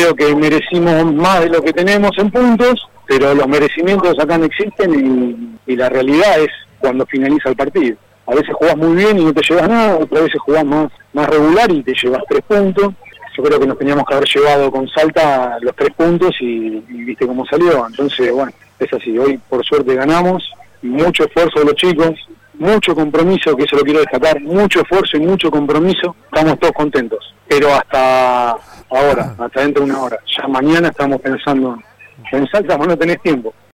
creo que merecimos más de lo que tenemos en puntos, pero los merecimientos acá no existen y la realidad es cuando finaliza el partido. A veces jugás muy bien y no te llevas nada, otras veces jugás más regular y te llevas 3 puntos. Yo creo que nos teníamos que haber llevado con Salta los 3 puntos y viste cómo salió. Entonces, bueno, es así. Hoy, por suerte, ganamos. Mucho esfuerzo de los chicos, mucho compromiso, que eso lo quiero destacar, mucho esfuerzo y mucho compromiso. Estamos todos contentos. Pero hasta ahora, hasta dentro de una hora. Ya mañana estamos pensando en Salta, vos no tenés tiempo.